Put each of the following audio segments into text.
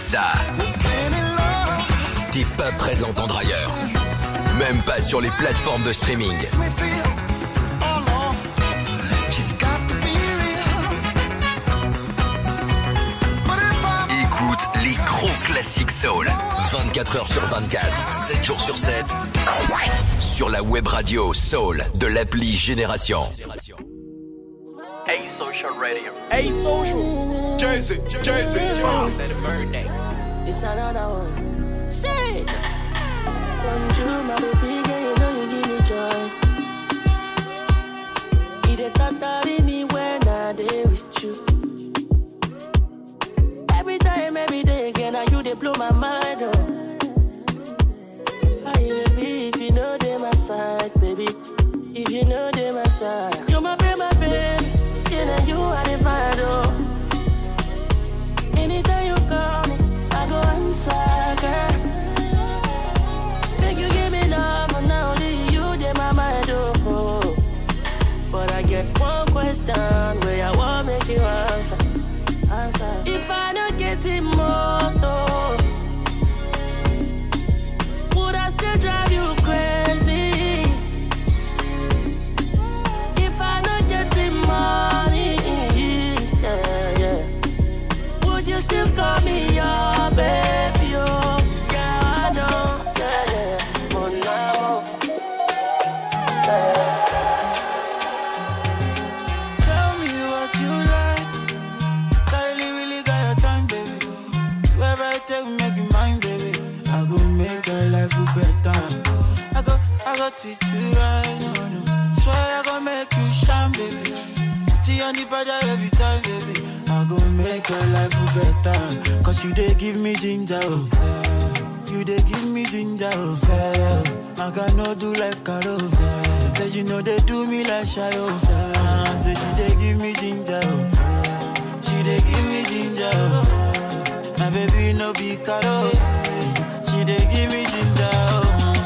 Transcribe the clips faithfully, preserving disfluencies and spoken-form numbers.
ça, t'es pas prêt de l'entendre ailleurs. Même pas sur les plateformes de streaming. Écoute les gros classiques soul. vingt-quatre heures sur vingt-quatre, sept jours sur sept. Sur la web radio Soul de l'appli Génération. Hey Social Radio. Hey Social. Jay-Z, Jay-Z, Jay-Z. It's another one. Say. Bonjour, my baby girl, you know you give me joy. You dey totally me when I dey with you. Every time, every day again, now you dey blow my mind up. How you be if you know they my side, baby? If you know they my side, you my baby, my baby. You know you are the final. Anytime you call me, I go answer, girl. Make you give me love, and now only you dey my mind, oh. But I get one question where I want make you answer. Answer. If I don't get it more, would I still drive you crazy? If I don't get it money, yeah, yeah. Would you still call me your baby, oh? Yeah, I know, yeah, yeah. Mon amour, yeah. Tell me what you like. Really, really got your time, baby. Whoever I take, make you mine, baby. I go make your life better. I go, I go teach you right, no, no. Swear I go make you shine, baby. See on the brother every time, baby. I go make your life better. Cause you they give me ginger, oh, say. You they give me ginger, oh, say. I got no do like Carol, say. Say you know they do me like shy, oh, say. Say she they give me ginger, oh, say. She dey give me ginger, oh. My baby no be caro. She dey give me ginger, oh.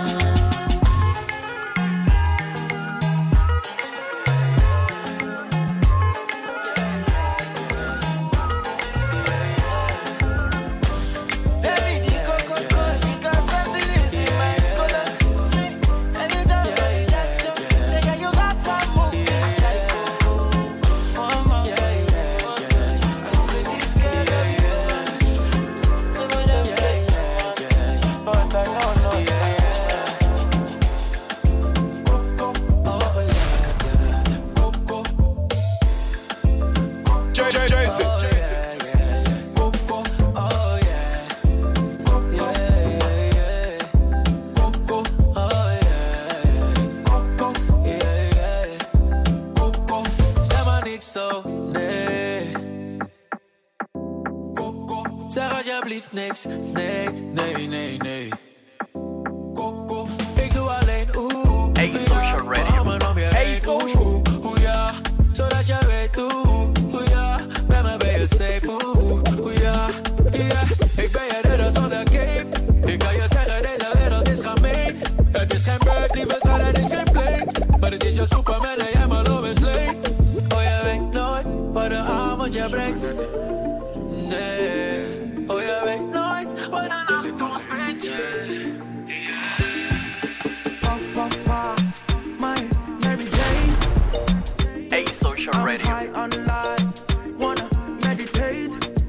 Niks, nee, nee, nee, nee. Coco, ik doe alleen oeh. Hey Social Radio. Hey Social. Oeh ja, zodat je weet oeh. Oeh ja, bij mij ben je safe oeh. Oeh ja, yeah. Ik ben je redder zonder cape. Ik kan je zeggen deze wereld is gemeen. Het is geen bird, lieve schat, het is geen plane. Maar het is je Superman en jij maar Lois Lane. Oh je weet nooit wat de avond je brengt. Nee. Oh, je weet nooit wat de nacht ons brengt, yeah. Puff, puff, pass, my Mary Jane. Hey, Social I'm Radio. high on life, wanna meditate.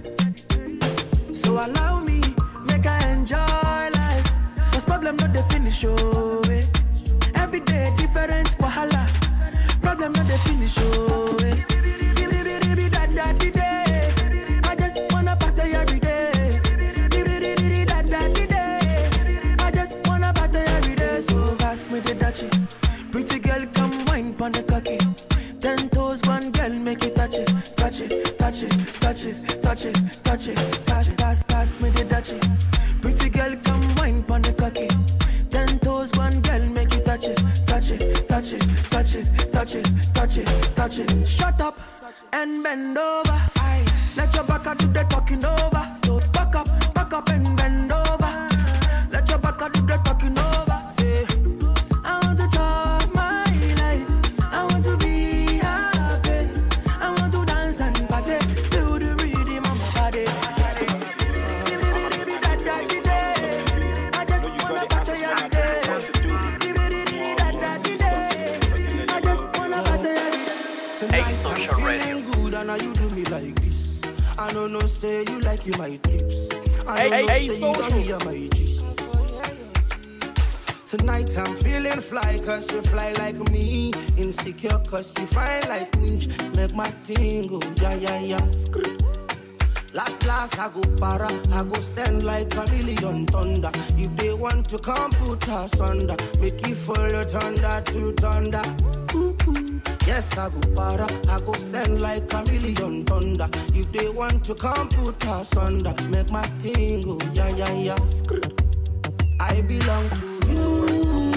So allow me, make I enjoy life. Cause problem not the finish, oh, eh. Every day different wahala. Problem not the finish, oh, eh. Pretty girl, come wine pon the cocky. Ten toes, one girl, make it touch it, touch it, touch it, touch it, touch it, touch it. Pass, pass, pass me the touch it. Pretty girl, come wine pon the cocky. Ten toes, one girl, make it touch it, touch it, touch it, touch it, touch it, touch it, touch it. Shut up and bend over. Aye. Let your back do the talking over. So back up, back up and bend over. Let your back do the talking over. Say. Hey, Social Radio. Good and now you do me like this. I don't know, say you like you my tips. I Hey, don't hey, know, hey, say Social. you don't hear my gist. Tonight I'm feeling fly, cause you fly like me. Insecure, cause you fly like winch. Make my thing go, yeah, yeah, yeah. Screw. Last, last, I go para, I go send like a million thunder. If they want to come put us under, make it follow thunder to thunder. Ooh-ooh. Yes, I go para, I go send like a million thunder. If they want to come put us under, make my thing go, yeah, yeah, yeah. Screw. I belong to you.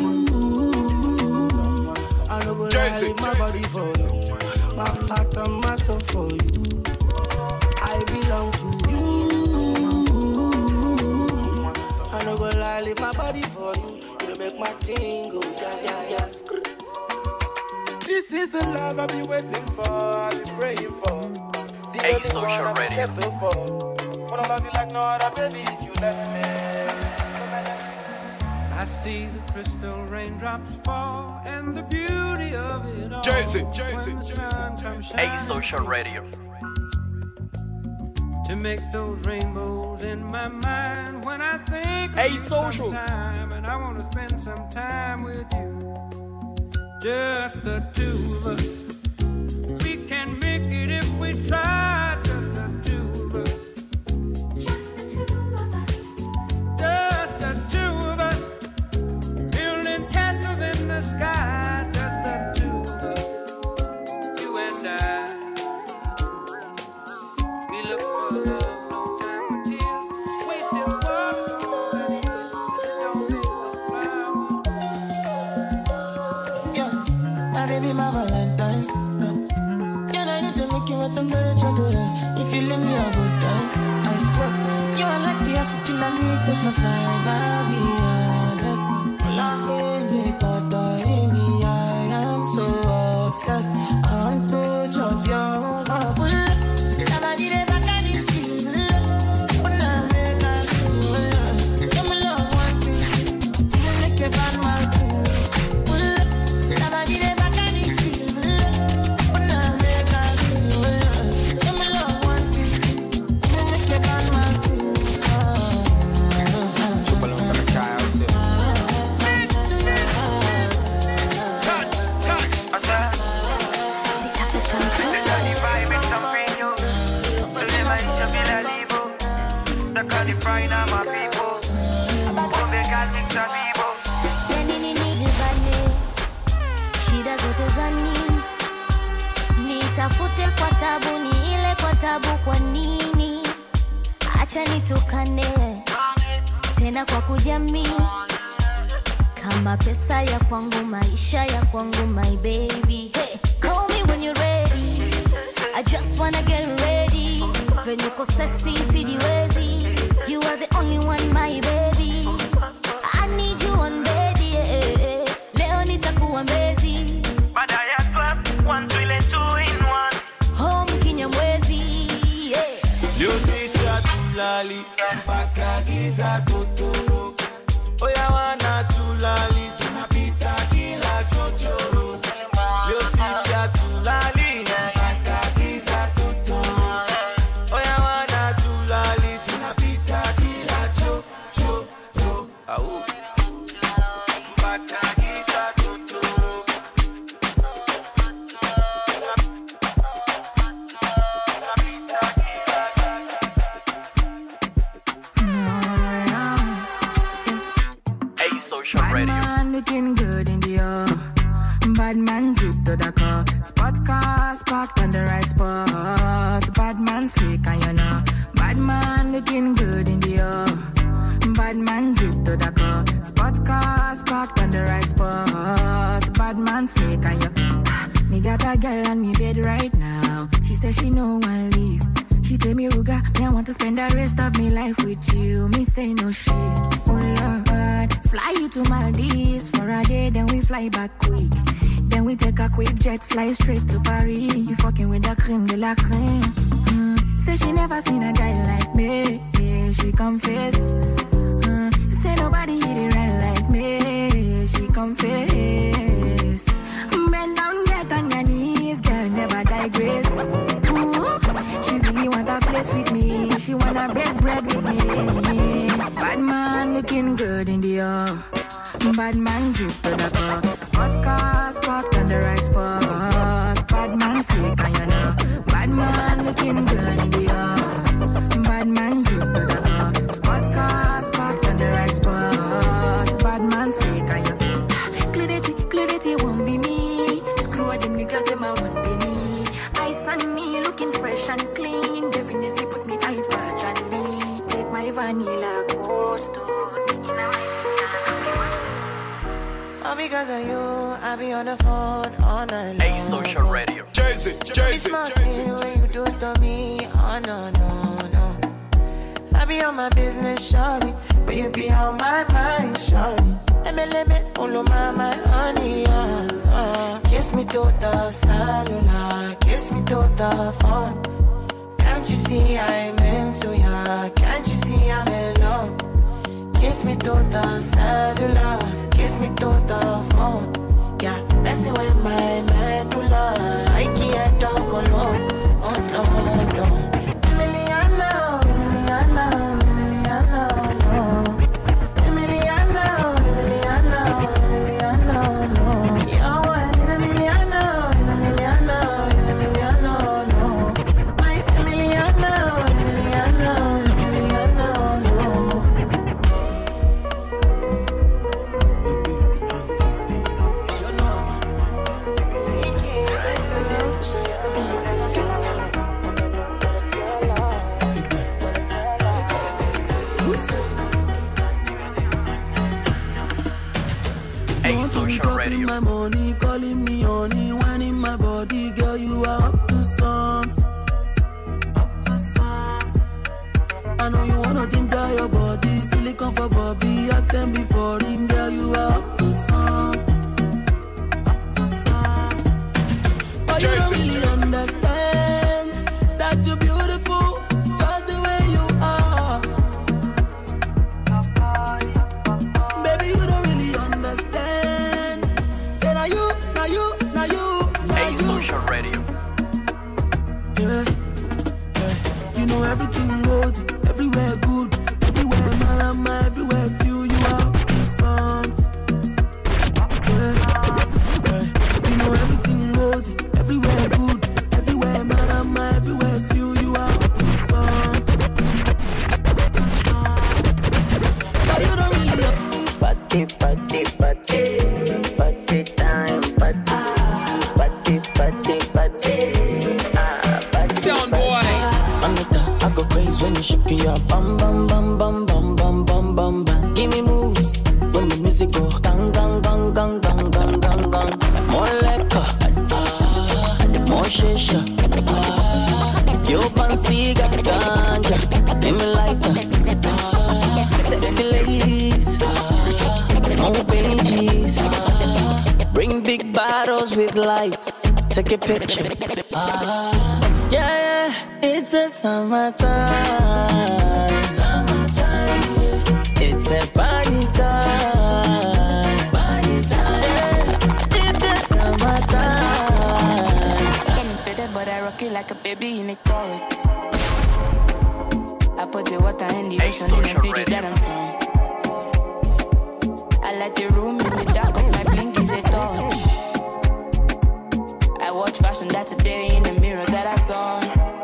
I know what I leave my body for you. My heart and my soul for you. I belong to you. I know what I leave my body for you. You make my thing go, yeah, yeah, yeah. Screw. This is the love I've been waiting for, I've been praying for. The Hey, only Social one I've Radio. settled for. Wanna love you like no other, baby, if you let me. I see the crystal raindrops fall and the beauty of it all. Jason, Jason, when the sun comes Hey, shining Social Radio. to make those rainbows in my mind when I think of Hey, you Social. sometime, and I want to spend some time with you. Just the two of us. We can make it if we try. Just the two of us. Just the two of us. Building castles in the sky. Just the two of us. You and I. We look for love, no time for tears. We still walk through the don't make no flowers. Yeah, my baby, my Valentine. Yeah, I need to make you a temperature to rise. If you leave me a good time, I swear. You are like the oxygen I need to survive. I'll be honest. Loving me, bothering me. I am so obsessed. I want to chop your heart. Somebody there back at this street. When I make a fool, come along one thing. You make a bad man fool. Somebody there back at this street. When I make a fool, come along one thing. You make a bad man fool. Shida zote za nini? Nitafute kwa tabu, ni ile kwa tabu kwa nini? Acha nitukane tena kwa kujamii. Kama pesa ya kwangu, maisha ya kwangu, my baby. Hey, call me when you're ready. I just wanna get ready. When you go sexy, sijiwezi. You are the only one, my baby. I need you on bed, yeah. Leo nitakuwa mbezi. Baada ya club, one twile two in one. Home Kinyamwezi, yeah. Yo sisa tulali mpaka giza totoro. Oya wana tulali tunapita kila chochoro. Yo sisa tulali mpaka giza totoro. Oya wana tulali tunapita kila chochoro. Au mpaka giza totoro. Hey, Social Bad Radio. man looking good in the air. Bad man drift to the car. Spot cars parked on the right spot. Bad man slick and you know. Bad man looking good in the air. Bad man drift to the car. Spot cars parked on the right spot. Bad man slick and you. Ah, me got a girl on me bed right now. She says she no one leave. She tell me, Ruga, me I want to spend the rest of me life with you. Me say no shit. Oh Lord, fly you to Maldives for a day, then we fly back quick. Then we take a quick jet, fly straight to Paris. You fucking with the creme de la creme. Mm. Say she never seen a guy like me. Yeah, she confess. Mm. Say nobody hit it right like me. She confess. Bend down, get on your knees, girl, never me. Bad man looking good in the air. Bad man drip to the car. Sports cars parked on the right spot. Bad man slick and you know. Bad man looking good in the air. Bad man drip to the car. Sports cars parked on the right spot. Bad man slick and you know. Clarity, clarity won't be me. Screw them because them I won't be me. Ice on me looking fresh and clean. Definitely put me eye patch on me. Take my vanilla cold stone in my all because of you, I be on the phone all night long. Hey, social radio. Jay-Z, Jay-Z, Jay-Z, when you do it to me, oh no, no, no. I be on my business, shawty, but you be on my mind, shawty. Let me, let me, all of my, my honey, uh, uh. Kiss me to the cellular, kiss me to the phone. Can't you see I'm into ya? Can't you see I'm in love? Kiss me to the cellular, kiss me to the phone. Yeah, messing with my medulla. I can't talk alone. Oh no, no. Emiliano, Emiliano, Emiliano, no. Emiliano, Emiliano, Emiliano, no. You want Emiliano, Emiliano, Emiliano, no. My Emiliano, Emiliano, Emiliano, no. My money, calling me honey, whining my body, girl, you are up to something, up to something. I know you wanna ginger your body, silicone for Bobby, accent before him, girl, you are up to something, up to something. But you don't really understand that you're beautiful, just the way you are. Baby, you don't really understand. Say now you, now you, now you, now Hey, you. social radio. Yeah, yeah. You know everything goes everywhere good, everywhere malama, everywhere still you are to something. Yeah, yeah. You know everything goes everywhere good, everywhere malama, everywhere still you are to something. But you don't really have Party, party, party, party time, party, party, party, party, ah, party. Sound boy. Anita, I go crazy when you shake it up. Bam, bam, bam, bam, bam, bam, bam, bam, bam. Give me moves when the music go. Gang, gang, gang, gang, gang, gang, gang, gang. More liquor, ah, more shisha, ah. Yo, fancy got ganja, give me lighter, ah. Sexy ladies, ah, more pages, ah. Bring big bottles with lights, take a picture, ah. Yeah, yeah, it's a summertime, summertime, yeah. It's a party time, party time, yeah. It's a summertime. Skin fitted, but I rock it like a baby in a coat. I put the water in the Hey, ocean in the social city radio. that I'm from. I like the room in the dark, cause my blink is a touch. I watch fashion that today in the mirror that I saw.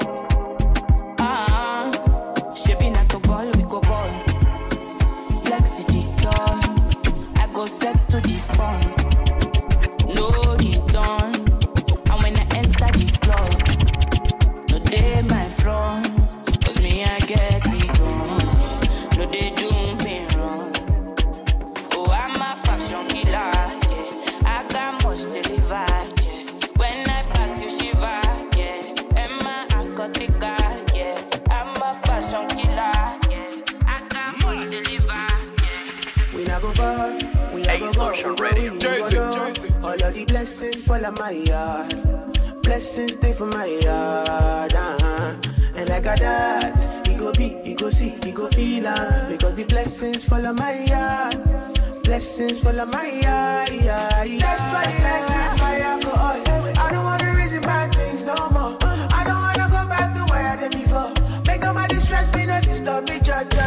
Ah, she be not to ball, we go ball. Flex to the door, I go set to the front. No, the dawn, and when I enter the club, no day my front, cause me I get it gone. No, they do me wrong. Oh, I'm a fashion killer, yeah. I got much to deliver, yeah. When I pass you, shiver, yeah. And my ass got the guy, yeah. I'm a fashion killer, yeah. I got much to deliver, yeah. We not go far, we Hey, not go social far, radio. we go Jay-Z, low. Jay-Z. All of the blessings fall on my yard. Blessings stay for my yard, uh-huh. And like a that, he go be, he go see, he go feel, uh, because the blessings fall on my yard. Blessings fall on my yard, yeah, yeah. That's why the blessings my alcohol. I don't wanna reason bad things no more. I don't wanna go back to where I did before. Make nobody stress me, not disturb me, judge.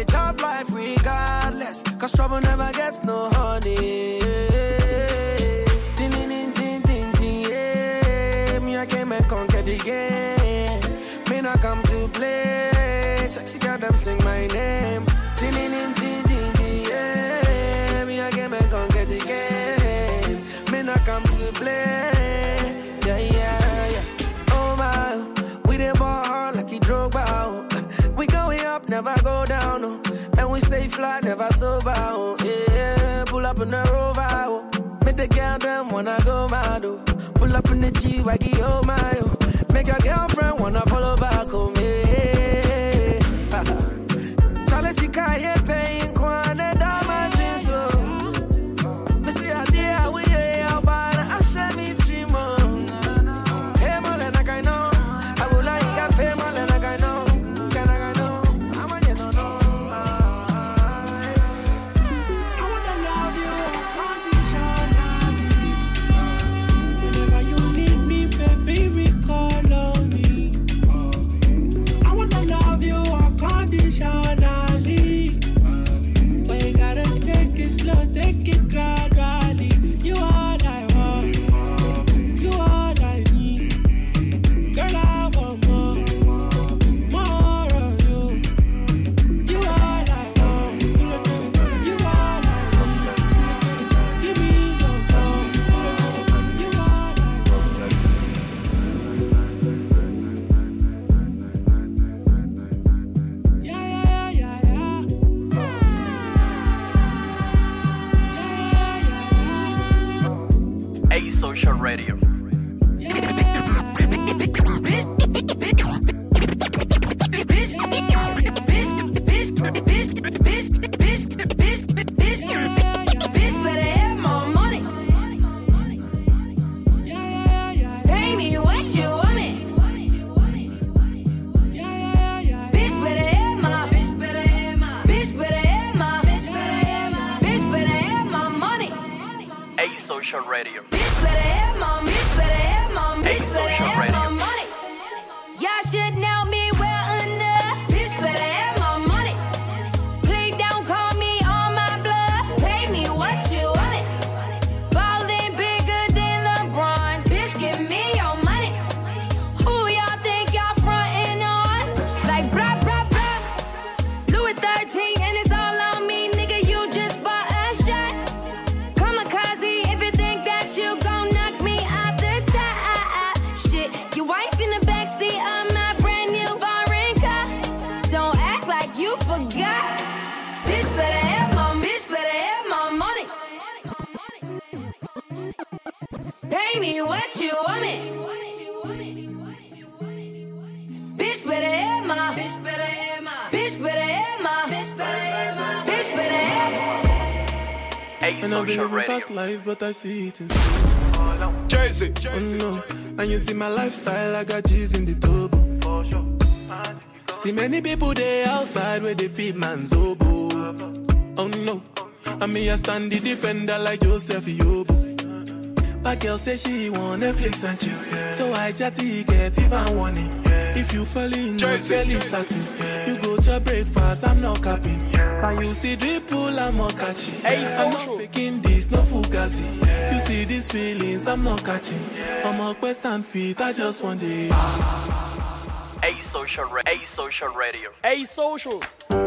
top life regardless, cause trouble never gets no honey. Ding, ding, ding, ding, ding, ding, yeah. Me, I came and conquer the game. Me not come to play. Sexy girl, them sing my name. Ding, ding, ding, ding, ding, ding, yeah. Me, I came and conquer the game. Me not come to play. Yeah, yeah, yeah. Oh my, we dey ball hard like he drove out. We going up, never go down, oh. And we stay fly, never sober, oh. Yeah, pull up in the Rover, oh. Make the girl them wanna go mad, oh. Pull up in the G-Waggy, oh my, oh. Make your girlfriend wanna follow back, oh, yeah. Charlie, she can't pay in Kwane, damages, oh. Me see a day, we are about to share me dream, oh. Hey, more than I can know. I will like a fame, more than I can know. Take it gradually. You all I want. You all I need. Girl, I want more. More of you. You all I want. You all I need. Give me some more. You all I want. Yeah, yeah, yeah, yeah. A-Social Radio. A-Social Radio. Bitch better have my, bitch better have my, bitch better A-Social have Radio. my money. Y'all should know me well enough. Bitch better have my money. Please don't call me on my blood. Pay me what you want it. Ballin' bigger than LeBron. Bitch, give me your money. Who y'all think y'all frontin' on? Like blah, blah, blah. Louis thirteen and it's all on me, nigga. You just bought a shot. Kamikaze, if you think that you gon' knock me off the top. Shit, your wife in the backseat of my brand new foreign car. Don't act like you forgot. Bitch better have my, bitch better have my money. Pay me what you want it. Bitch better have my, bitch better have my, bitch better have my, bitch better have my, bitch better have my. And I've been A-Social living fast Radio. life, but I see it in slow. Jay-Z, Oh no, and you see my lifestyle, I got G's in the turbo. See many people there outside where they feed man's oboe. Oh no, and me I stand the defender like Joseph Yobo. But girl say she want Netflix and chill, so I chatty get even warning. If you fall in, no fairly satin. You go to breakfast, I'm not capping. Can you see dripple, I'm not catching. I'm not faking this, no fugazi. You see these feelings, I'm not catching. I'm a quest and feet, I just want it. A-Social Ra- A-Social Radio. A-Social.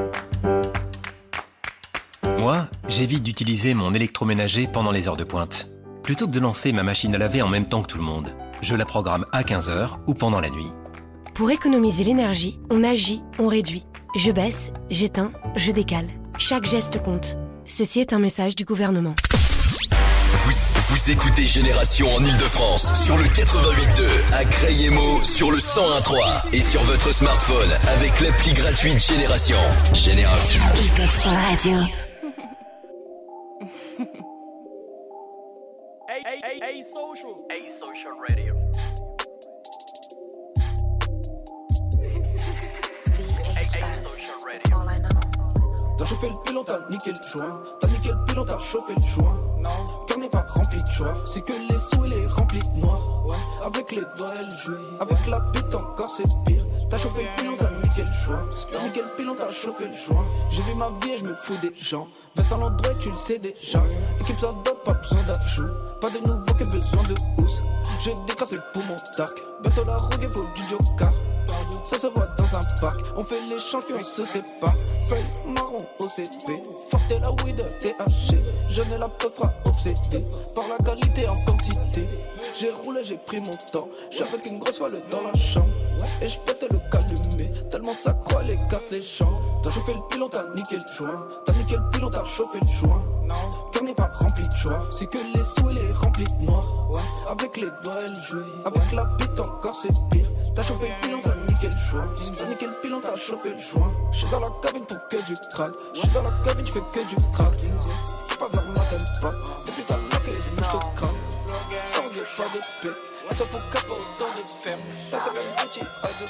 Moi, j'évite d'utiliser mon électroménager pendant les heures de pointe. Plutôt que de lancer ma machine à laver en même temps que tout le monde, je la programme à quinze heures ou pendant la nuit. Pour économiser l'énergie, on agit, on réduit. Je baisse, j'éteins, je décale. Chaque geste compte. Ceci est un message du gouvernement. Vous, vous écoutez Génération en Ile-de-France sur le quatre-vingt-huit deux, à Crayemo sur le cent un virgule trois et sur votre smartphone avec l'appli gratuite Génération. Génération. Hip-Hop sur la radio. A-Social. A-Social Radio. A-Social Radio. T'as chauffé le pilon, t'as niqué le joint. T'as niqué le pilon, t'as chauffé le joint. Non, cœur n'est pas rempli de joie. C'est que les sous, il est rempli de noir. Ouais, avec les doigts, elle jouit. Avec la bite encore, c'est pire. T'as chauffé le pilon, t'as niqué le joint. T'as niqué le pilon, t'as chauffé le joint. J'ai vu ma vie et je me fous des gens. Veste à l'endroit, tu le sais déjà. Équipe ça d'autres, pas besoin d'ajout. Pas de nouveau que besoin de housse. J'ai décrassé le poumon dark. Bientôt la rogue et faut du joker. Ça se voit dans un parc. On fait l'échange puis on se sépare. Feuille marron au C P. Forte la weed T H C. Jeune et la peu fera obsédé par la qualité en quantité. J'ai roulé, j'ai pris mon temps. J'suis avec une grosse voile dans la chambre. Et j'pète le calumet. Tellement ça croit les cartes, les champs. T'as chauffé le pilon, t'as niqué le joint. T'as niqué le pilon, t'as chauffé le joint. Cœur n'est pas rempli de joie. C'est que les sous, elle est remplie de noir. Avec les doigts, elle jouait. Avec la bite encore, c'est pire. T'as chauffé le pilon, t'as niqué le joint. T'as niqué le pilon, t'as chauffé le joint. J'suis dans la cabine pour que du crack. J'suis dans la cabine, j'fais que du crack. Fais pas ça, moi t'aimes pas. Depuis t'as loqué, j'te crame. Sans de pas de paix. Elle s'en fout capot dans de ferme. Elle s'en fait une petite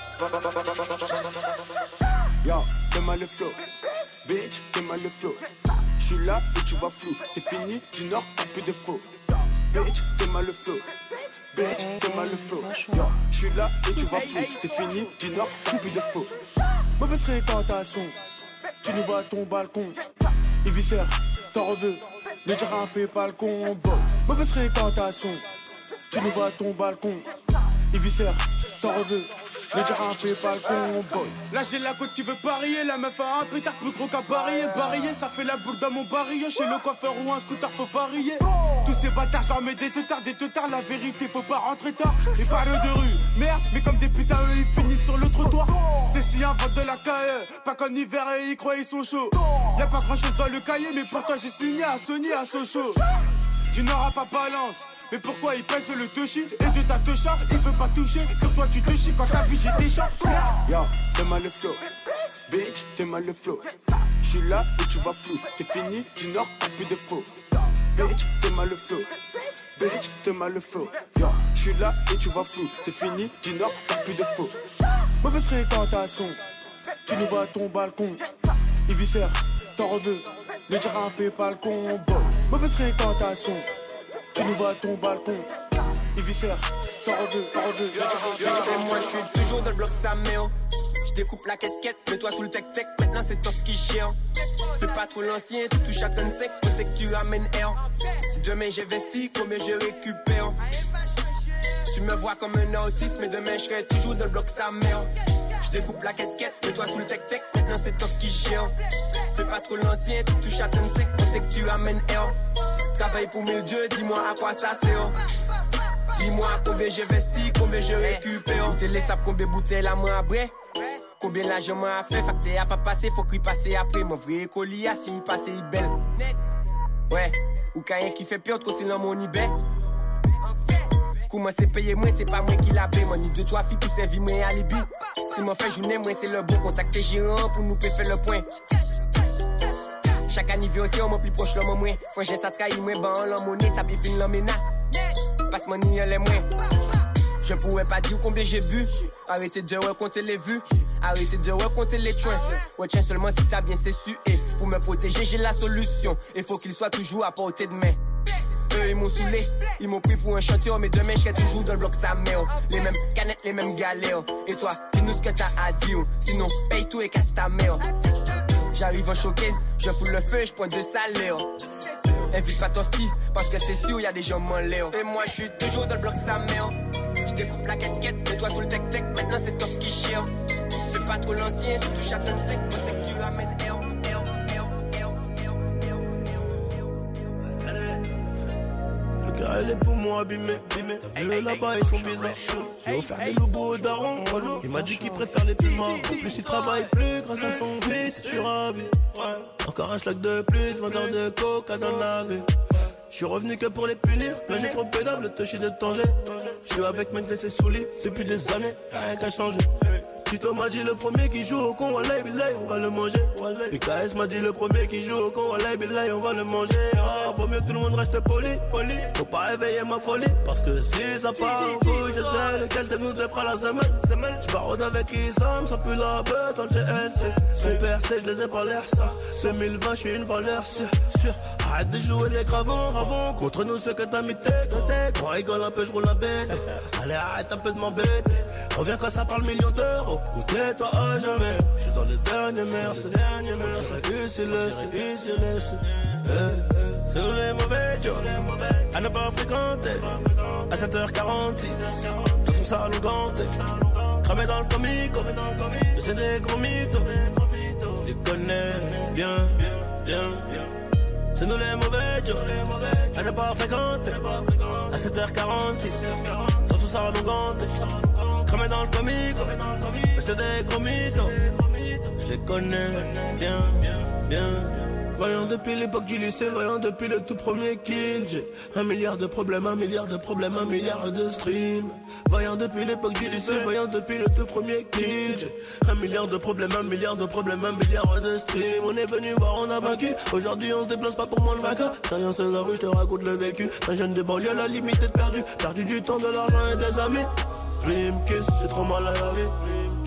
de. Yo, t'es le flow. Bitch, t'es le flow. J'suis là et tu vois flou. C'est fini, du nord, plus de faux. Bitch, t'es le flow. Bitch, t'es le flow. Yo, j'suis là et tu vois flou. C'est fini, du nord, plus de faux. Mauvaise fréquentation. Tu nous vois à ton balcon. Il viscère, t'en reveux. Le dira fait pas le combo. Mauvaise fréquentation. Tu nous vois à ton balcon. Il viscère, t'en reveux. Le dira fait pas le combo. Là j'ai la côte qui veut parier. La meuf a un pétard plus gros qu'un barillet. Barillet, ça fait la boule dans mon barillet. Chez le coiffeur ou un scooter, faut varier. Tous ces bâtards, j'en mets des teutards, des teutards. La vérité, faut pas rentrer tard. Ils parlent de rue, merde, mais comme des putains, eux ils finissent sur le trottoir. Ces chiens vendent de la K E. Pas qu'en hiver et ils croient ils sont chauds. Y'a pas grand chose dans le cahier, mais pourtant j'ai signé à Sony à Sochaux. Tu n'auras pas balance. Mais pourquoi il pèse le touchy? Et de ta techa, il veut pas toucher. Sur toi tu te chies quand t'as vu j'ai des chats. Yo, t'es mal le flow. Bitch, t'es mal le flow. J'suis là et tu vas flou. C'est fini, du nord, plus de faux. Bitch, t'es mal le flow. Bitch, t'es mal le flow. Yo, j'suis là et tu vas flou. C'est fini, du nord, plus de faux. Mauvaise fréquentation. Tu nous vois à ton balcon. Il viscère, t'en reveux. Le dira fait pas le combo. Mauvaise fréquentation. Tu nous vois à ton balcon. Il viscère, t'en reveux, t'en reveux. Et moi je suis toujours dans le bloc Saméo. Je découpe la quête-quête, mets-toi sous le tech-tech. Maintenant c'est toi qui gère. Fais pas trop l'ancien, tu touches à ton sec. Je sais que tu amènes air. Si demain j'investis, combien je récupère? Tu me vois comme un autiste, mais demain je serai toujours dans le bloc Saméo. Je découpe la quête-quête, mets-toi sous le tech-tech. Maintenant c'est toi qui gère. Fais pas trop l'ancien, tu touches à ton sec. Je sais que tu amènes air. Travaille pour mes dieux, dis-moi à quoi ça sert. Dis-moi combien j'investis, combien je récupère. Télé savent combien bouteilles la main après. Combien l'argent m'a fait, facteur a pas passé, faut qu'il passe après. Mon vrai colis, si il passe, il belle. Ouais, ou quand rien qui fait peur, trop c'est dans mon ibé. Comment c'est payé, moi, c'est pas moi qui l'a payé. Moi, ni deux, trois filles qui servent, moi, alibi. Si moi fait journée, moi, c'est le bon. Contacter gérant pour nous faire le point. Chaque anniversaire, on m'a plus proche, l'homme moins. Faut que j'ai ça trahir, moi, ban l'homme monnaie, ça bien fin l'homme ménage. Passe mon nid, les moins. Je pourrais pas dire combien j'ai bu. Arrêtez de recompter les vues. Arrêtez de recompter les trains. Ouais, tiens, seulement si t'as bien su. Et pour me protéger, j'ai la solution. Il faut qu'il soit toujours à portée de main. Eux, ils m'ont saoulé. Ils m'ont pris pour un chanteur, mais demain, je serai toujours dans le bloc sa mère. Les mêmes canettes, les mêmes galères. Et toi, dis-nous ce que t'as à dire. Sinon, paye tout et casse ta mère. J'arrive en showcase, je fous le feu, je pointe de salaire. Invite pas ton ski, parce que c'est sûr, y'a des gens m'en l'air. Et moi, je suis toujours dans le bloc sa mère. Je découpe la quête-quête, mets-toi sous le tech-tech. Maintenant, c'est toi qui gère. Fais pas trop l'ancien, tu touches à ton sec. Je sais que tu ramènes air. Le gars, elle est pour moi abîmé, abîmé. T'as vu là-bas, ils sont bizarres. J'ai offert des loups au daron. Il m'a dit qu'il préfère les plus morts. En plus, il travaille plus grâce à son fils. Je suis ravi. Encore un schlag de plus, vendeur de coca dans la vie. Je suis revenu que pour les punir. Là, j'ai trop pédale, le toucher de Tanger. Je suis avec mec laissé sous lit depuis des années. Rien qu'à changer. Tito m'a dit le premier qui joue au con, Wallah Billahi, on va le manger. P K S m'a dit le premier qui joue au con, Wallah Billahi, on va le manger. Ah, vaut mieux que tout le monde reste poli, poli. Faut pas réveiller ma folie, parce que si ça part en couille, je sais lequel de nous deux fera la semaine. J'barode avec Issam, ça pue la bête dans le G L C. Son père sait, je les ai pas l'air ça. deux mille vingt, je suis une valeur sûre, sûre. Arrête de jouer les gravons, ravons. Montre-nous ce que t'as mis tête, tête. On rigole un peu, je roule la bête. Allez, arrête un peu de m'embêter. reviens quand ça parle millions d'euros. Ou tais-toi à jamais. J'suis dans les derniers mers, c'est derniers mers. C'est ici, laisse, ici, laisse. C'est nous les mauvais jours, à ne pas fréquenter. À sept heures quarante-six, dans ton salon ganté. Cramé dans le comico, mais c'est des gros mythos. Tu connais bien, bien, bien. C'est nous les mauvais jours, à ne pas fréquenter. À sept heures quarante-six, dans ton salon ganté. Cramé dans le comico, mais c'est des gros mythos. Je les connais bien, bien. Voyons depuis l'époque du lycée, voyons depuis le tout premier kill. J'ai un milliard de problèmes, un milliard de problèmes, un milliard de streams. Voyons depuis l'époque du lycée, voyons depuis le tout premier kill. J'ai un milliard de problèmes, un milliard de problèmes, un milliard de streams. On est venu voir, on a vaincu. Aujourd'hui on se déplace pas pour moi le vainqueur. C'est rien, c'est la rue, je te raconte le vécu. Un jeune de banlieue, la limite est perdu. Perdu du temps, de l'argent et des amis. Dream kiss, j'ai trop mal à la vie.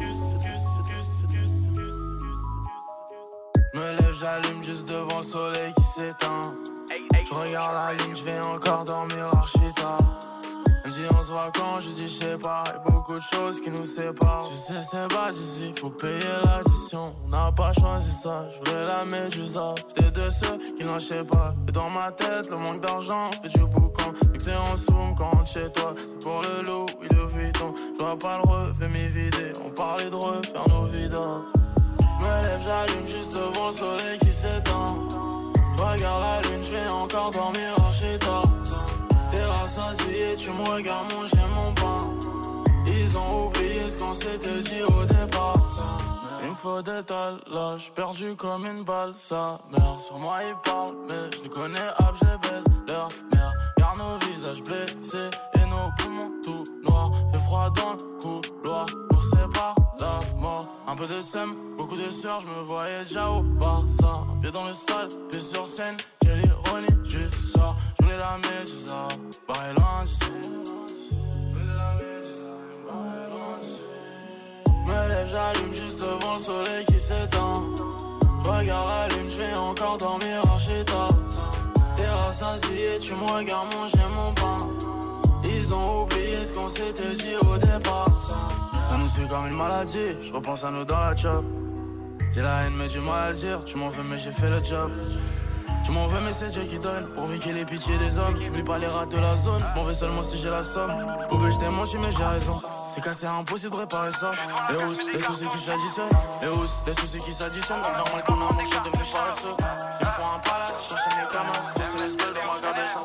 Me lève, j'allume juste devant le soleil qui s'éteint. Je regarde la ligne, je vais encore dormir archi tard. Elle me dit on se voit quand, je dis je sais pas. Y'a beaucoup de choses qui nous séparent. Tu sais c'est bas ici, faut payer l'addition. On n'a pas choisi ça, je voulais la médusa. J'étais de ceux qui lâchaient pas. Et dans ma tête, le manque d'argent fait du boucan. Vu que c'est en zoom quand on rentre chez toi. C'est pour le loup, oui le Vuitton. Je vois pas le refait m'y vider. On parlait de refaire nos vidas. Me lève, j'allume juste devant le soleil qui s'éteint. Je regarde la lune, je vais encore dormir archi tard. T'es rassasié, tu me regardes manger mon pain. Ils ont oublié ce qu'on s'était dit au départ. Il me faut des talages, perdu comme une balle. Sa mère, sur moi ils parlent, mais je les connais, hop, je les baise. Leur mère, garde nos visages blessés et nos poumons tout noirs. Fait froid dans le couloir, coursé par la mort. Un peu de seum, beaucoup de sœurs, je me voyais déjà au Barça. Un pied dans le sale, pied sur scène, quelle ironie du sort. Je voulais la médusa, barré loin d'ici. Je voulais la médusa, barré loin d'ici. Me lève, j'allume juste devant le soleil qui s'éteint. Je regarde la lune, je vais encore dormir archi tard. T'es rassasié, tu me regardes manger mon pain. Ils ont oublié ce qu'on s'était dit au départ. Ça nous suit comme une maladie, je repense à nous dans la job. J'ai la haine mais du mal à le dire, tu m'en veux mais j'ai fait le job. Tu m'en veux mais c'est Dieu qui donne, pourvu qu'il ait pitié des hommes. J'oublie pas les rats de la zone, je m'en vais seulement si j'ai la somme. Poubelle je t'ai menti mais j'ai raison, c'est cassé impossible de réparer ça. Les housses, les soucis qui s'additionnent, les housses, les soucis qui s'additionnent. Donc normal qu'en amour je suis devenu paresseux. Il me faut un palace, j'enchaîne les camas, c'est les spells dans ma cabeza.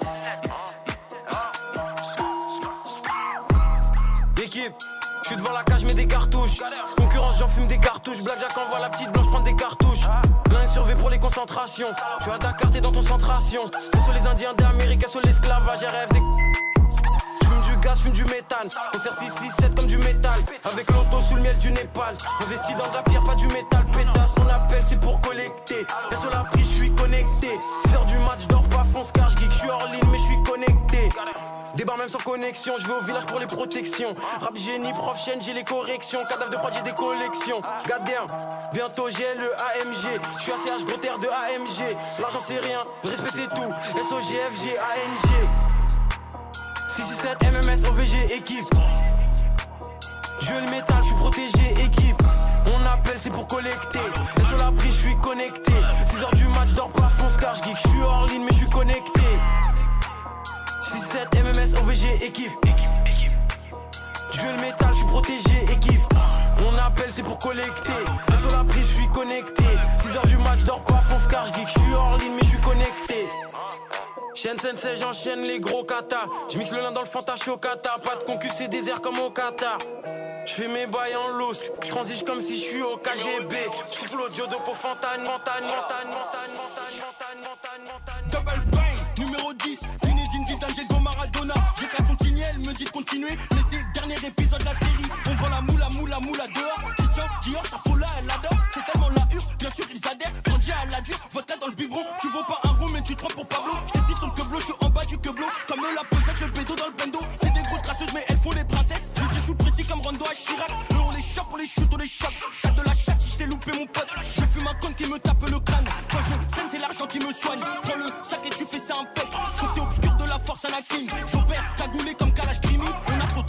Équipe, je suis devant la cage, mets des cartouches. Concurrence, j'en fume des cartouches. Blackjack envoie la petite blanche prendre des cartouches. L'un est surveillé pour les concentrations. Je suis à Dakar, t'es dans ton centration. Sur les Indiens d'Amérique, sur l'esclavage, rêve des. J'fume du gaz, j'fume du méthane. Concert six six sept comme du métal. Avec l'auto sous le miel du Népal. Investi dans de la pierre, pas du métal. Pétasse, mon appel, c'est pour collecter. Là sur la prise, j'suis connecté. six heures du match, j'dors pas, fonce car j'geek. J'suis hors ligne, mais j'suis connecté. Débarre même sans connexion, je vais au village pour les protections. Rap génie, prof chaîne, j'ai les corrections. Cadavre de prod, j'ai des collections. Goddamn, bientôt j'ai le A M G. Je suis A C H, gros terre de A M G. L'argent c'est rien, le respect c'est tout. S O G F G, A N G. six six sept, M M S, O V G, équipe. Dieu le métal, je suis protégé, équipe. On appelle, c'est pour collecter. Et sur la prise, je suis connecté. six heures du match, dors pas, fonce car je geek. Je suis hors ligne, mais je suis connecté. six sept, M M S, O V G, équipe. Dieu le métal, je suis protégé, équipe. On appelle, c'est pour collecter. Et sur la prise, je suis connecté. six heures du match, dors pas, fonce car je geek. Je suis hors ligne, mais je suis connecté. Chaîne sensei, j'enchaîne les gros katas. Je mixe le lin dans le fanta, je suis au kata. Pas de concu, c'est désert comme au Qatar. Je fais mes bails en loose, je transige comme si je suis au K G B. Je coupe l'audio de pour Fontaine, montagne, montagne, montagne, montagne, montagne, montagne, montagne. Double bang, numéro dix, Zinedine Zidane, j'ai le dos Maradona. J'ai qu'à continuer, elle me dit de continuer, mais c'est le dernier épisode de la série. On vend la moula, moula, moula dehors. Christian Dior, sa folla, elle adore. C'est tellement la hure, bien sûr ils adhèrent. Grandi à la dure, vodka dans le biberon. Tu vaux pas un rond, mais tu te prends pour Pablo. J't'ai pris sur le queublo, j'suis en bas du queublo. Comme la pesette, le bédo dans le bendo. C'est des grosses grasseuses, mais elles font les princesses. Je dis, je suis précis comme Rondo à Chirac. Eux on les chope, on les shoot, on les chope. T'as de la chatte si j't'ai loupé mon pote. Je fume un con qui me tape le crâne. Quand je scène, c'est l'argent qui me soigne. Prends le sac et tu fais ça un pec. Côté obscur de la force à la king. J'opère, cagoulé comme Kalash Krimi. On a trop trimé, on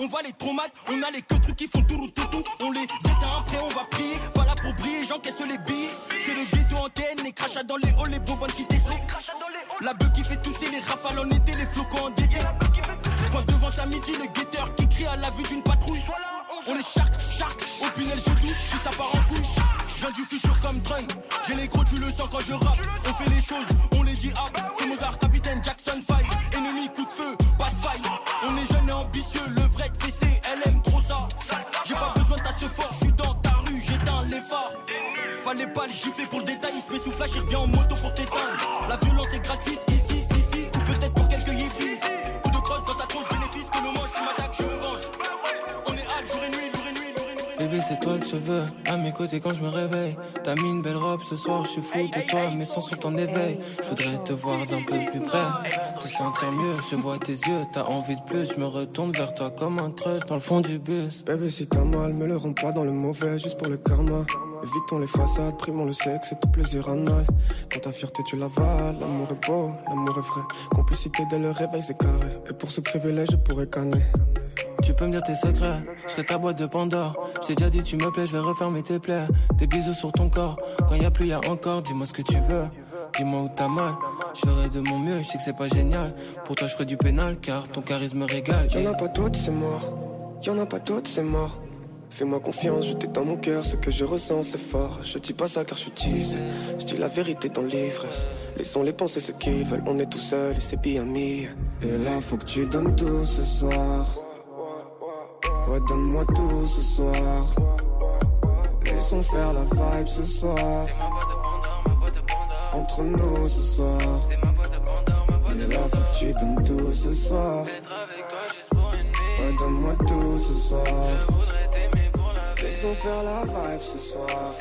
On va les traumates, on a les que trucs qui font tout tout tout. On les éteint après, on va prier. Pas là pour briller, j'encaisse les billes. C'est le ghetto antenne, les crachats dans les halls, les bonbonnes qui descendent. La beuh qui fait tousser les rafales en été, les flocons en d'été. Point devant ta midi, le guetteur qui crie à la vue d'une patrouille. On les charque, charque, au pinel je doute si ça part en couille. Je viens du futur comme drunk, j'ai les gros tu le sens quand je rappe. On fait les choses, on les dit hop. C'est Mozart, Capitaine Jackson five. Ennemi, coup de feu, pas de faille. On est jeune et ambitieux, le vrai de F C, elle aime trop ça. J'ai pas besoin de ta ce fort, je suis dans ta rue, j'éteins les phares. Fallait pas le gifler pour le détail, il se met sous flash, il revient en moto pour t'éteindre. La violence est gratuite ici, si, si, ou peut-être pour quelques yippies. Coup de crosse dans ta tronche, bénéfice que le mange, tu m'attaques, je me venge. On est hâte, jour et nuit, jour et nuit, jour et nuit. Bébé, c'est toi que je veux, à mes côtés quand je me réveille. T'as mis une belle robe ce soir, je suis fou de toi, mes sens sont en éveil. Je voudrais te voir d'un peu plus près, te sentir mieux, je vois tes yeux, t'as envie de plus. Je me retourne vers toi comme un crush dans le fond du bus. Bébé, si t'as mal, me le rends pas dans le mauvais, juste pour le karma. Évitons les façades, primons le sexe et tout plaisir anal. Quand ta fierté tu l'avales, l'amour est beau, l'amour est vrai. Complicité dès le réveil c'est carré. Et pour ce privilège je pourrais canner. Tu peux me dire tes secrets, je serai ta boîte de Pandore. Je t'ai déjà dit tu me plais, je vais refermer tes plaies. Des bisous sur ton corps, quand y a plus y a encore. Dis-moi ce que tu veux, dis-moi où t'as mal. Je ferai de mon mieux, je sais que c'est pas génial. Pour toi je ferai du pénal car ton charisme me régale. Y'en a pas d'autres c'est mort, y'en a pas d'autres c'est mort. Fais-moi confiance, je t'ai dans mon cœur, ce que je ressens c'est fort. Je dis pas ça car je suis teasé, je dis la vérité dans l'ivresse. Laissons les penser ce qu'ils veulent, on est tout seul et c'est bien mis. Et là faut que tu donnes tout ce soir. Ouais, donne-moi tout ce soir. Laissons faire la vibe ce soir. Entre nous ce soir. Et là faut que tu donnes tout ce soir. Ouais, donne-moi tout ce soir. Laissons faire la vibe ce soir.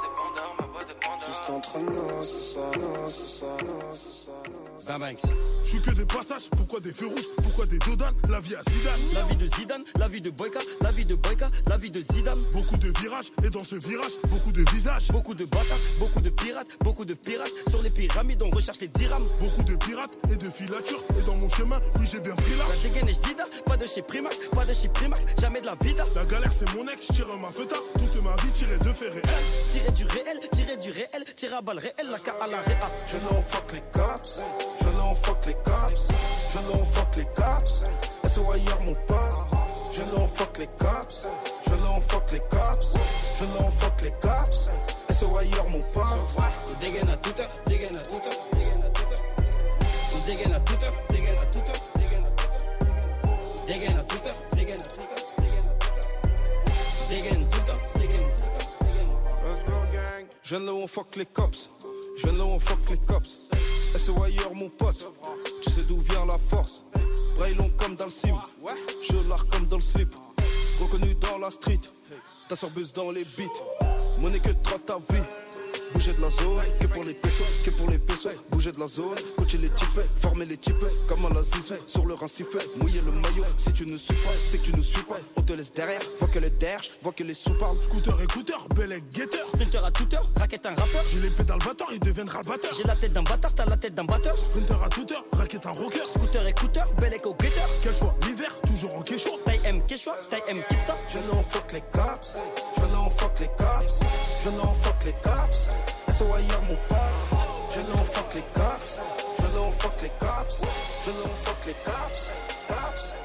Juste entre nous ce soir, nous ce soir, nous ce soir, nous ce soir. Je suis que des passages, pourquoi des feux rouges, pourquoi des dodanes, la vie à Zidane. La vie de Zidane, la vie de Boyka, la vie de Boyka, la vie de Zidane. Beaucoup de virages, et dans ce virage, beaucoup de visages. Beaucoup de bâtards, beaucoup de pirates, beaucoup de pirates. Sur les pyramides, on recherche les dirhams. Beaucoup de pirates et de filatures, et dans mon chemin, oui j'ai bien pris là. La dégaine et j'dida, pas de chez Primac, pas de chez Primac, jamais de la vida. La galère c'est mon ex, tire ma feta, toute ma vie tirée de fait réel. Tirer du réel, tirer du réel, tirer à balle réel, la K à la réa. Je l'en fuck les cops, je l'en fuck les cops, je l'en fuck les cops. S O ailleurs mon pote, je l'en fuck les cops, je l'en fuck les cops, je l'en fuck les cops. S O ailleurs mon pote. On dégaine à toute heure, dégaine à toute heure, dégaine à toute heure. On dégaine à toute heure, dégaine à toute heure, dégaine à toute heure. Dégaine à toute heure, dégaine à toute heure, dégaine à toute heure. Dégaine tout le temps, dégaine tout le temps, dégaine. Let's go gang. Je viens là où on fuck les cops, je viens là où on fuck les cops. S O ailleurs mon pote, tu sais d'où vient la force. Braillon comme dans le sim, je l'art comme dans le slip. Reconnu dans la street, ta sorbuse dans les beats. Monnaie que trop ta vie. Bouger de la zone, que pour les pesos, que pour les pesos. Bouger de la zone, coacher les types, former les types. Comme à la zizou, sur le rincifet, mouiller le maillot. Si tu ne suis pas, c'est que tu ne suis pas. On te laisse derrière, vois que le derge, vois que les sous parlent. Scooter écouteur, bel guetteur. Sprinter à toute heure, raquette un rappeur. J'ai les pédales batteur, il deviendra le batteur. J'ai la tête d'un bâtard, t'as la tête d'un batteur. Sprinter à toute heure, raquette un rocker. Scooter écouteur, bel au guetteur. Quel choix, l'hiver, toujours en quechua. Taille M quechua, taille M kipsta. Je n'en fuck les cops, je n'en fuck les cops, je n'en fuck les cops. S O ailleurs mon pote, je n'en fuck les cops, je n'en fuck les cops, je n'en fuck les cops, cops,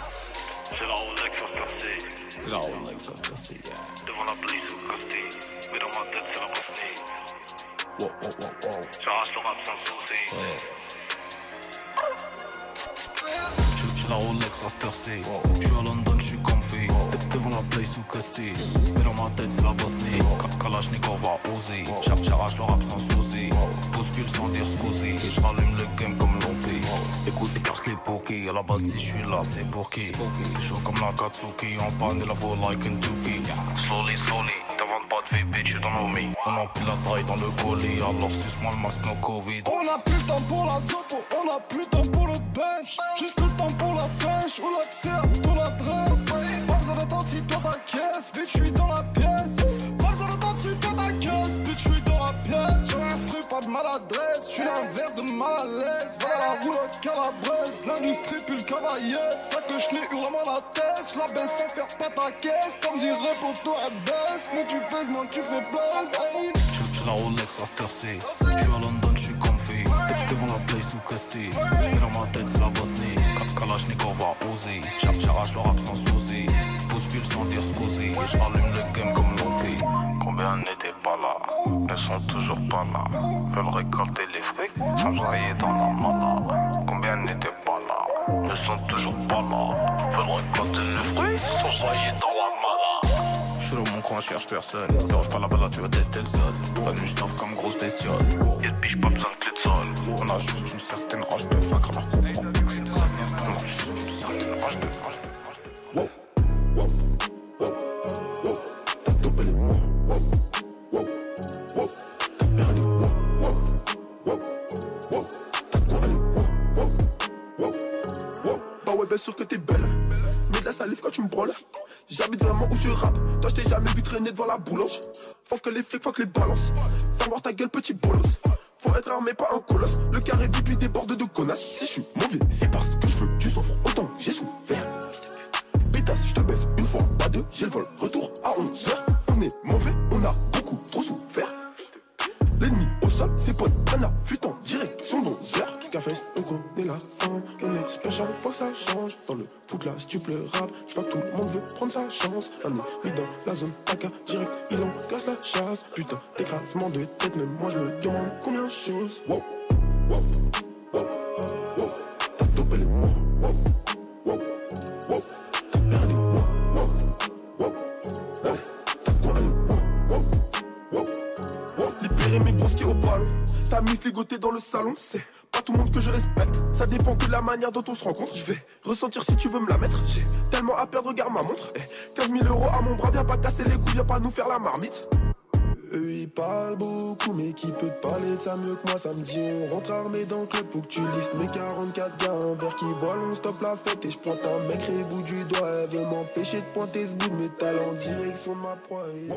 cops. C'est la Rolex à se passer, la Rolex à se passer, devant la police au casté, mais dans ma tête c'est la Bosnie. Wow, wow, wow, wow. J'arrache le rap sans souci. Ouais. J'ai la Rolex à se tercer, j'suis à London, j'suis comfy. Devant la place sous casté, mais dans ma tête c'est la Bosnie. Kalachnikov va oser, j'arrache le rap sans souci. Bouscule sans dire scusi, j'rallume le game comme l'Ompé. Écoute, écarte les pokés, à la base si j'suis là c'est pour qui. C'est chaud comme la Katsuki, en panne et la vaut like un Tuki. Slowly, slowly, t'inventes pas de vie bitch, you don't know me. On empile la taille dans le colis, alors suce-moi le masque no Covid. On a plus le temps pour la zopo, on a plus le temps pour le bench. Juste le temps pour la flèche ou l'accès à ton adresse. Pas besoin d'attendre si toi ta caisse, bitch j'suis dans la pièce. Pas besoin d'attendre si toi ta caisse, bitch j'suis dans la pièce. Sur l'instru pas de maladresse, j'suis l'inverse de mal à l'aise. Voilà la roulotte calabraise, l'industrie pue le va yes, ça que je l'ai hurle à la tête. Je la baisse sans faire pas ta caisse. Comme dirait Poto, elle baisse. Moins tu pèses, moins tu fais buzz. Hey. J'suis la Rolex à Stersey. J'suis à London, j'suis comfy. Devant la place ou Casti. Mais dans ma tête c'est la Bosnie. Quatre Kalachnikov va oser. J'arrache le rap sans souci. Bouscule sans dire scusi. J'allume le game comme l'O P. Combien n'étaient pas là, ne sont toujours pas là. Veulent récolter les fruits sans railler dans la mala. Combien n'étaient pas là, ne sont toujours pas là. Veulent récolter les fruits sans railler dans la mala. J'suis dans mon coin, cherche personne. Dérange pas la balade, tu vas tester le sol. La nuit j't'offre comme grosse bestiole. Y'a de biche, pas besoin de clé de sol. On a juste une certaine rage de vaincre alors qu'on comprend pas que c'est ça. On a juste une certaine rage de rage de rage de. Wow, wow, wow, wow. T'as topé les mots. Wow, wow, wow. T'as perdu. Wow, wow, wow, wow. T'as quoi aller. Wow, wow, wow, wow. Bah ouais, bien sûr que t'es belle. Mets de la salive quand tu me brûles. J'habite vraiment où je rappe. Toi, je t'ai jamais vu traîner devant la boulange. Faut que les flics, faut que les balances. Fais voir ta gueule, petit bolos. Faut être armé, pas un colosse. Le carré vip, il déborde de connasses. Si je suis mauvais, c'est parce que je veux que tu souffres autant. J'ai souffert. Pétasse, je te baisse une fois, pas deux. J'ai le vol, retour à onze heures. On est mauvais, on a beaucoup trop souffert. L'ennemi au sol, ses potes, un affût en direction d'onze heures. Scarface, on connaît la fin. On espère chaque fois que ça change. Dans le foot là, si tu pleures rap, je vois que tout le monde veut prendre sa chance. Un ennemi dans la zone A K, direct, il en casse la chasse. Putain, d'écrasement de tête, même moi je me demande combien de choses. Wow, wow, wow, wow. T'as topé les mots. Wow, wow, wow. T'as perdu. Wow, wow, wow. Ouais, t'as quoi aller. Wow, wow, wow, wow. Libérer mes broskies au ballon. T'as mis fligoté dans le salon, c'est pas tout le monde que je respecte. Ça dépend que de la manière dont on se rencontre. Je vais ressentir si tu veux me la mettre. J'ai tellement à perdre, regarde ma montre. Eh, quinze mille euros à mon bras, viens pas casser les couilles, viens pas nous faire la marmite. Eux ils parlent beaucoup, mais qui peut te parler de ça mieux que moi? Samedi on rentre armé dans le club, faut que tu listes mes quarante-quatre gars. Un verre qui vole, on stoppe la fête et je pointe un mec au bout du doigt. Elle veut m'empêcher de pointer ce bout de métal en direction de ma proie. Yeah.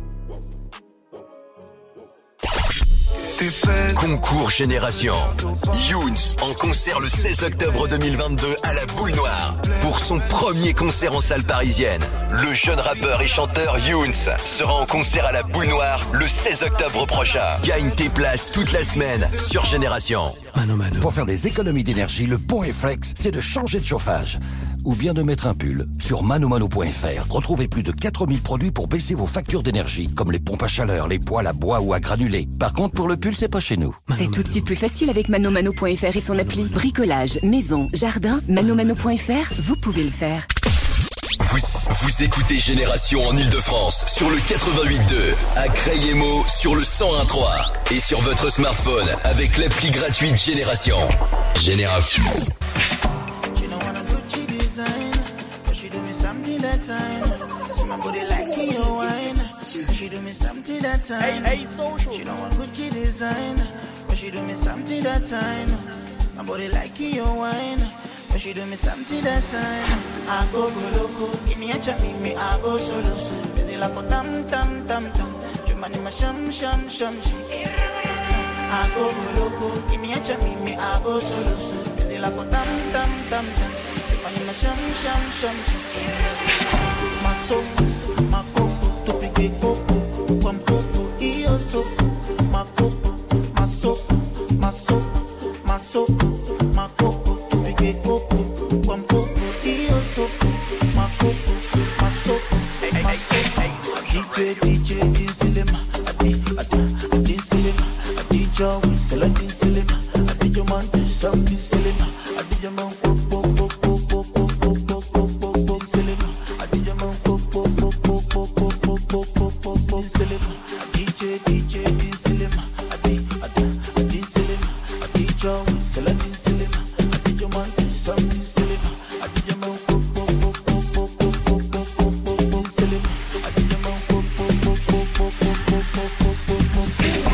Concours Génération. Younes en concert le seize octobre deux mille vingt-deux à la Boule Noire pour son premier concert en salle parisienne. Le jeune rappeur et chanteur Younes sera en concert à la Boule Noire le seize octobre prochain. Gagne tes places toute la semaine sur Génération. Mano Mano. Pour faire des économies d'énergie, le bon réflexe, c'est de changer de chauffage. Ou bien de mettre un pull. Sur manomano point f r, retrouvez plus de quatre mille produits pour baisser vos factures d'énergie, comme les pompes à chaleur, les poêles à bois ou à granulés. Par contre, pour le pull, c'est pas chez nous. C'est tout de suite plus facile avec manomano point f r et son appli. Bricolage, maison, jardin, manomano point f r, vous pouvez le faire. Vous, vous écoutez Génération en Ile-de-France sur le quatre-vingt-huit deux, à Crayemo sur le cent un virgule trois et sur votre smartphone avec l'appli gratuite Génération. Génération. That time, see my body like your wine. She do me something that time. Hey, hey, social. She don't want Gucci design, but she do me something that time. My body like your wine, but she do me something that time. I go go loco, give me a chat, me me I go solo solo. Busy like a tam tam tam tam. You money my sham sham sham sham. I go go loco, give me a chat, me me I go solo solo. Busy like a tam tam tam tam. My sham sham sham sham. My soul, my coco, to pick a coco, one coco, io so. My coco, my soul, my soul, my soul, my coco, to pick a coco, one coco, io so. My coco, my soul, my soul. D J, D J, din silema, adi, adi, din silema, adi jawi, sela din silema, adi jaman, din sam din silema, adi jaman, coco, coco, coco. D J, D J, din silema, adi, adi, din silema, adi jawi, sela din silema, adi jaman, din sam din silema, adi jaman, coco, coco, coco, coco, coco, din silema, adi jaman, coco, coco, coco, coco, coco, silema.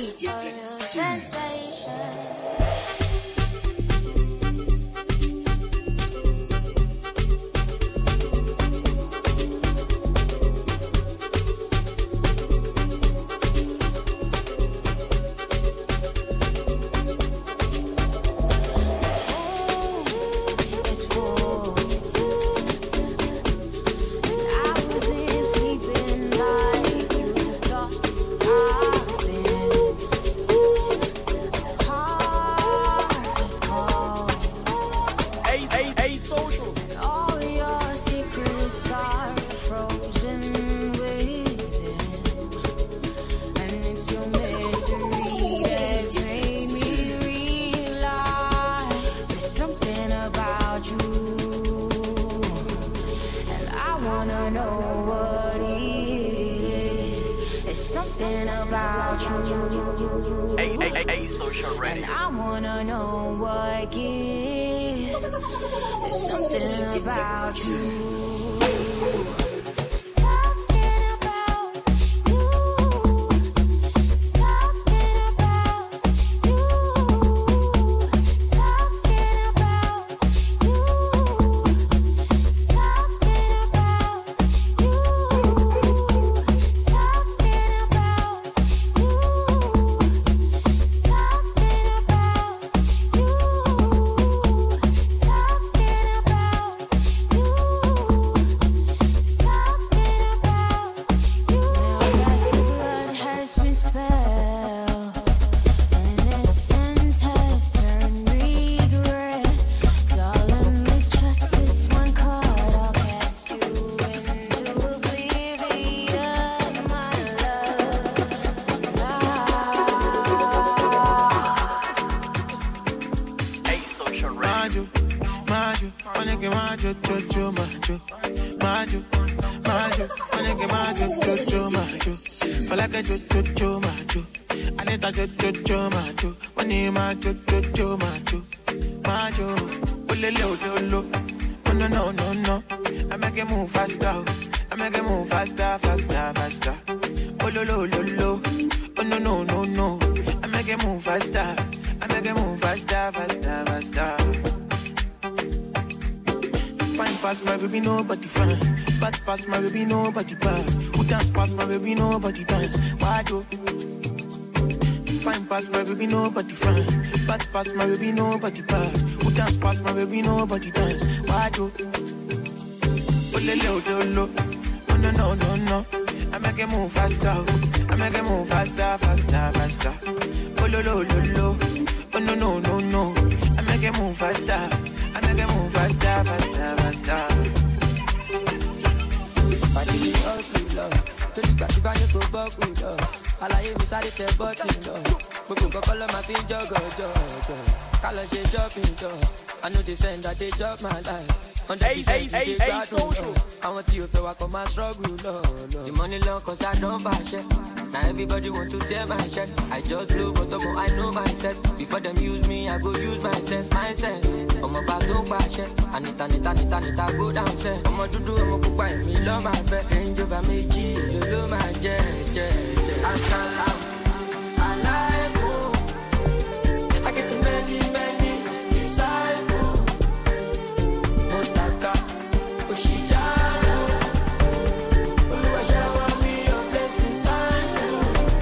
Pass my baby, nobody bad. Who dance past my baby, nobody dance. Why do? Fine pass my baby, nobody fine. Bad pass my baby, nobody bad. Who dance past my baby, nobody dance. Why do? Oh, le, lo, lo, lo. Oh, no, no, no, no. I make it move faster. I make it move faster, faster, faster. Oh, lo, lo, lo, lo. Oh, no, no, no, no. I make it move faster. I make it move faster, faster, faster. Body me also love. Torí gbà tí bá ní kò bọ́ kù lọ. Àlàyé mi sáré tẹ bọ́tì lọ. Gbogbo nǹkan kọ́ ló máa fi ń jọ́gọ̀ jọ́gọ̀. Ká lọ ṣe shopping lọ. I know they send that they chop my life. Hundred percent they gbádùn lọ. Àwọn tí o fẹ́ wa kọ́ máa struggle lọ. The money long cause I don't buy shit. Now everybody want to tear my shirt. I just blow but I'm I know myself. Before them use me, I go use my sense, my sense. I'm about to pass it. Anita, Anita, Anita, Anita, go down set. I'm a do do, I'm a cook by me, love my fat. Angel by me, G, you love my jet, jet, jet. Assalam, alaikum. I get to many, many disciples. Motaka, Oshijano. Oluwa shower me your blessings, time for.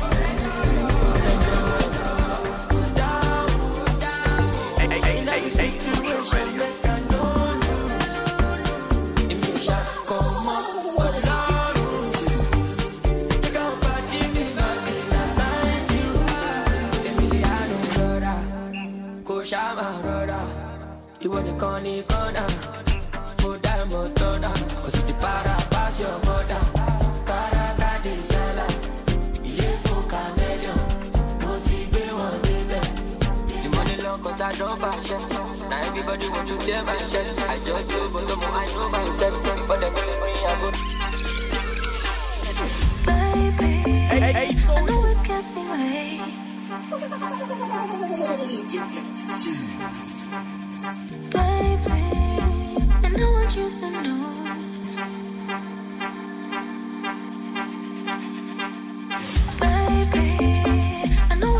Hey, hey, hey, hey, hey, situation, make I know you. If you shot, come on, Shama brother, you want the corny corner, put that motor down, cause the para pass your border, para gadi sala, you for chameleon, motivate one baby. The money long cause I don't buy shit, now everybody want to tear my shit, I just do but the more I know myself, before they feel me I go. Baby, hey, hey, hey, I know it's getting late. Baby, and I want you to know. Baby, I know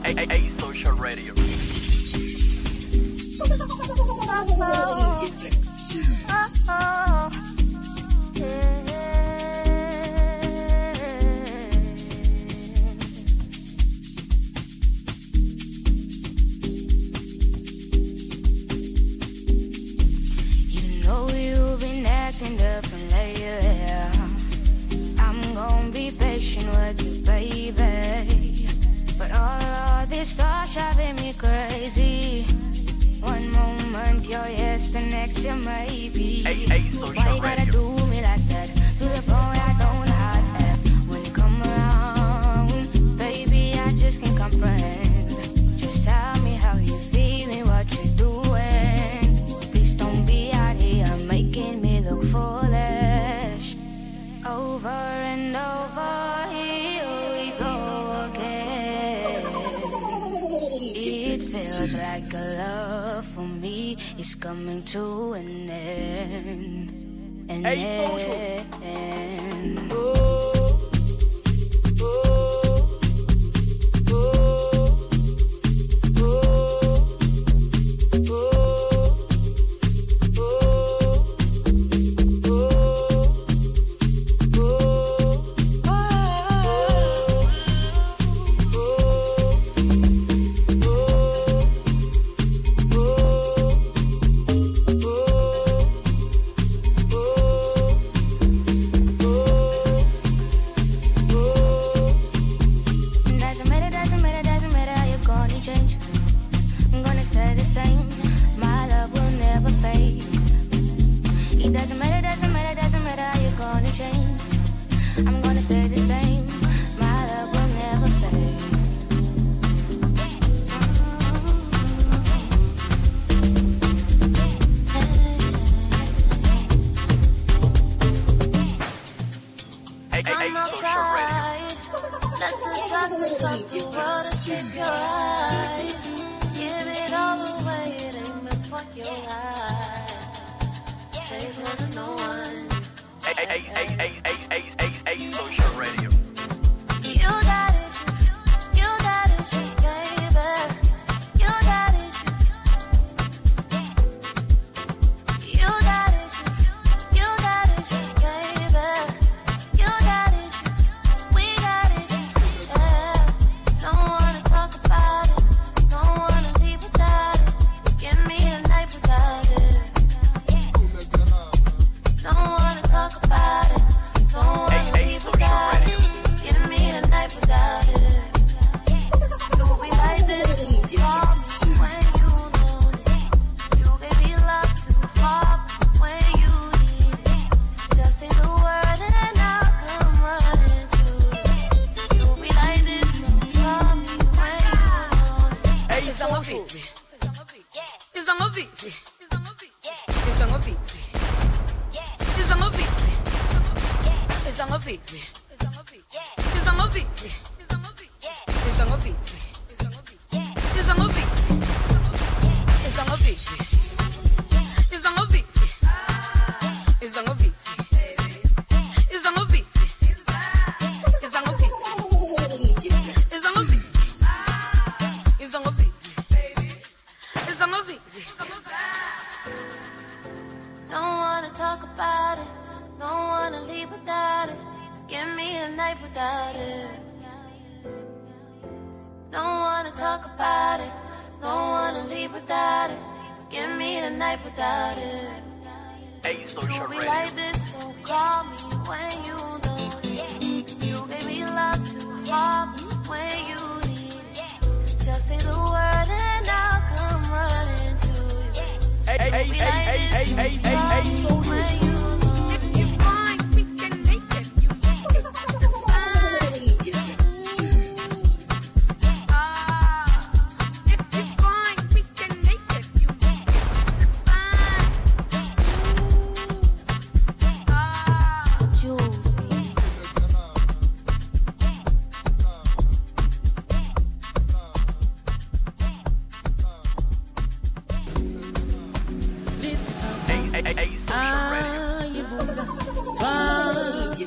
A-Social Radio. Different layer. I'm gonna be patient with you, baby. But all of this stuff driving me crazy. One moment you're yes, the next you're maybe. Why you gotta do me like that? To the point I don't have that. When you come around, baby, I just can't comprehend. Just tell me how you feeling, what you're doing. Please don't be out here making me look foolish. Over and over, here we go again. It feels like a love for me is coming to an end. An end. Ooh.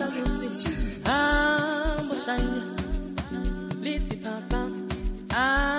Ah,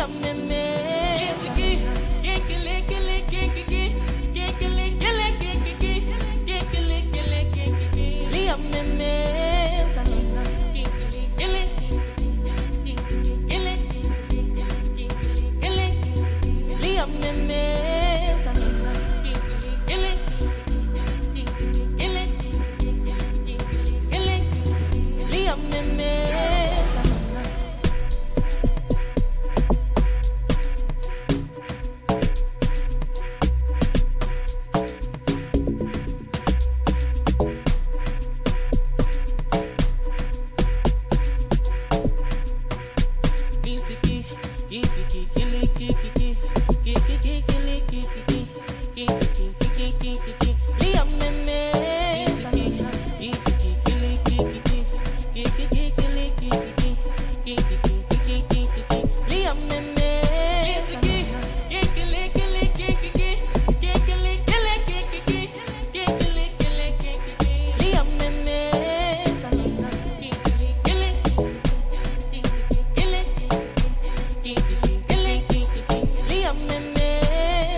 Keep